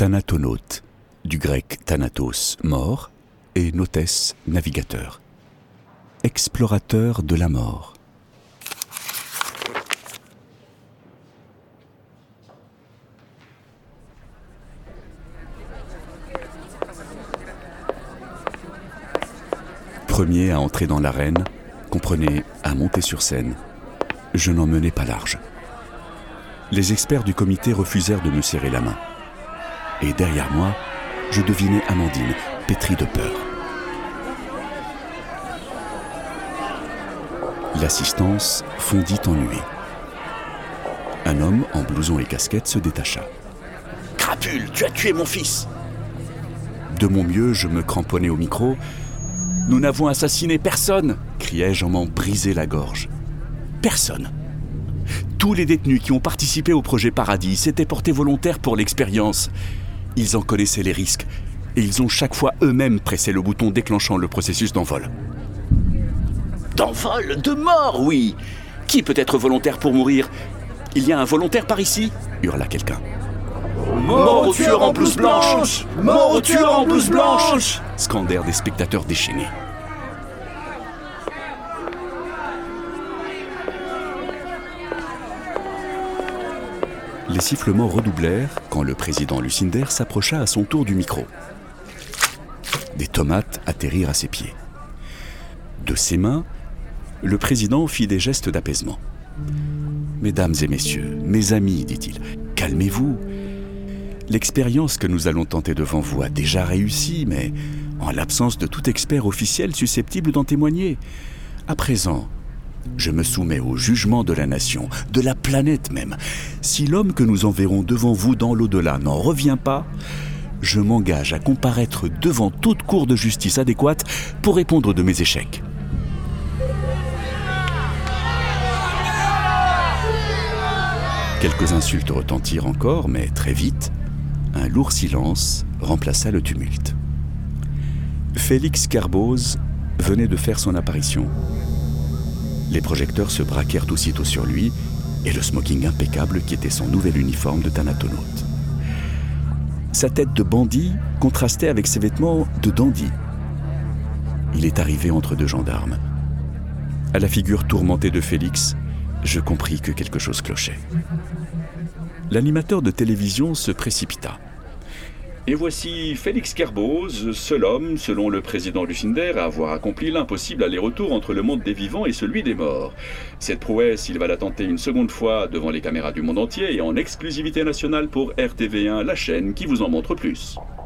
Thanatonaute, du grec thanatos, mort, et nautes, navigateur. Explorateur de la mort. Premier à entrer dans l'arène, comprenez, à monter sur scène, je n'en menais pas large. Les experts du comité refusèrent de me serrer la main. Et derrière moi, je devinais Amandine, pétrie de peur. L'assistance fondit en nuée. Un homme en blouson et casquette se détacha. « Crapule, tu as tué mon fils !» De mon mieux, je me cramponnais au micro. « Nous n'avons assassiné personne !» criai-je en m'en brisant la gorge. Personne. Tous les détenus qui ont participé au projet Paradis s'étaient portés volontaires pour l'expérience. Ils en connaissaient les risques et ils ont chaque fois eux-mêmes pressé le bouton déclenchant le processus d'envol. D'envol, de mort, oui. Qui peut être volontaire pour mourir ? Il y a un volontaire par ici ? Hurla quelqu'un. Mort au tueur en blouse blanche ! Mort au tueur en blouse blanche ! Scandèrent des spectateurs déchaînés. Les sifflements redoublèrent quand le président Lucinder s'approcha à son tour du micro. Des tomates atterrirent à ses pieds. De ses mains, le président fit des gestes d'apaisement. « Mesdames et messieurs, mes amis, dit-il, calmez-vous. L'expérience que nous allons tenter devant vous a déjà réussi, mais en l'absence de tout expert officiel susceptible d'en témoigner. À présent, je me soumets au jugement de la nation, de la planète même. Si l'homme que nous enverrons devant vous dans l'au-delà n'en revient pas, je m'engage à comparaître devant toute cour de justice adéquate pour répondre de mes échecs. » Quelques insultes retentirent encore, mais très vite, un lourd silence remplaça le tumulte. Félix Kerboz venait de faire son apparition. Les projecteurs se braquèrent aussitôt sur lui et le smoking impeccable qui était son nouvel uniforme de thanatonaute. Sa tête de bandit contrastait avec ses vêtements de dandy. Il est arrivé entre deux gendarmes. À la figure tourmentée de Félix, je compris que quelque chose clochait. L'animateur de télévision se précipita. Et voici Félix Kerboz, seul homme, selon le président Lucinder, à avoir accompli l'impossible aller-retour entre le monde des vivants et celui des morts. Cette prouesse, il va la tenter une seconde fois devant les caméras du monde entier et en exclusivité nationale pour RTV1, la chaîne qui vous en montre plus.